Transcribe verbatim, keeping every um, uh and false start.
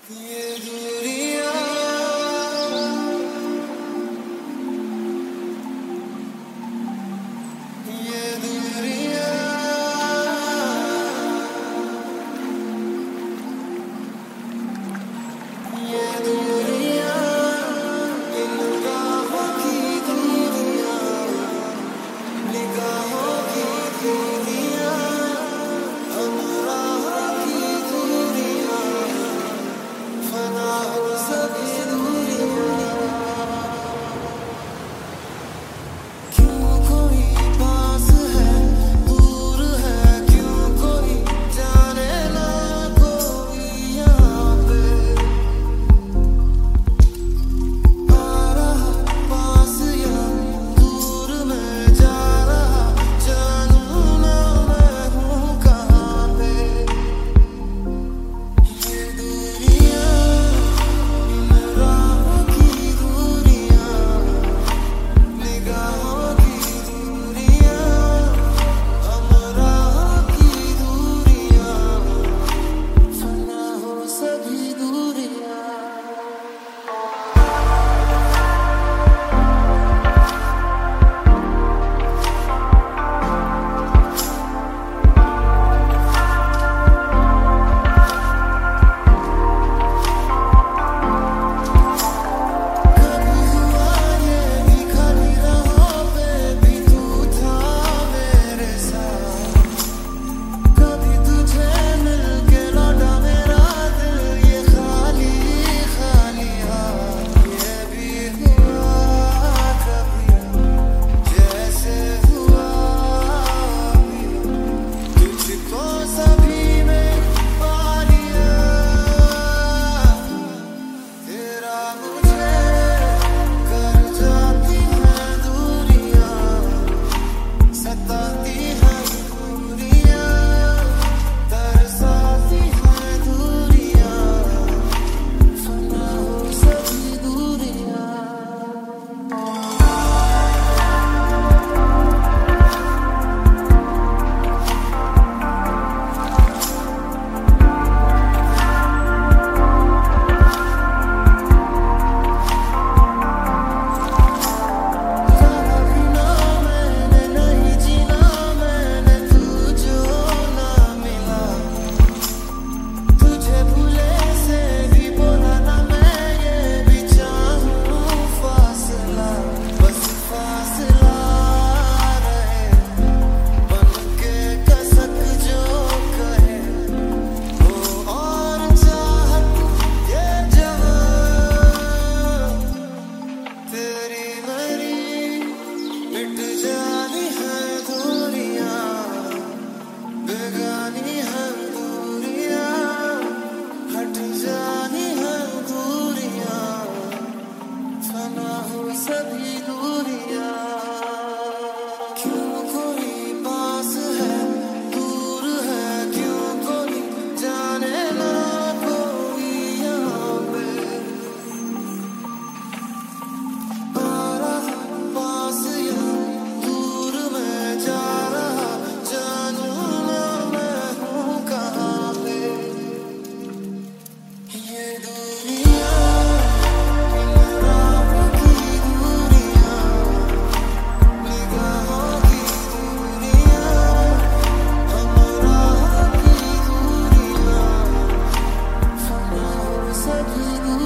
ये दूरियां ये दूरियां ये दूरियां इन राहों की दूरियां निगाहों की दूरियां हम राहों की दूरियां फना हो सभी दूरियां क्यों कोई पास है दूर है क्यों कोई जाने ना कोई यहाँ पे आ रहा पास या दूर में जा रहा जानू ना मैं हूँ कहाँ पे ये दूरियां इन राहों की दूरियां निगाहों की दूरियां हम राहों की दूरियां फना हो सभी दूरियां कभी हुआ ये भी खाली राहों पे भी तू था मेरे साथ कभी तुझे मिल के लौटा मेरा दिल ये खाली खाली हाथ ये भी हुआ कभी जैसे हुआ अभी तुझको सभी में पा लिया तेरा मुझे कर जाती है दूरियां सताती है दूरियां तरसाती है दूरियां फना हो सभी दूरियां जाना भी ना मैंने नहीं जीना मैंने तू जो ना मिला तुझे भूले से भी बोला ना मैं ये भी चाहूँ फासला बस फासला रहे बन के कसक जो कहे वो और चाहत ये जवां तेरी मेरी मिट जानी है दूरियां बेगानी है दूरियां हट जानी है दूरियां फना हो सभी दूरियां क्यों कोई पास है दूर है क्यों कोई जाने ना कोई यहाँ पे आ रहा पास या दूर में जा रहा जानू ना मैं हूँ कहाँ पे ये दूरियां इन राहों की दूरियां निगाहों की दूरियां हम राहों की दूरियां फना हो सभी दूरियां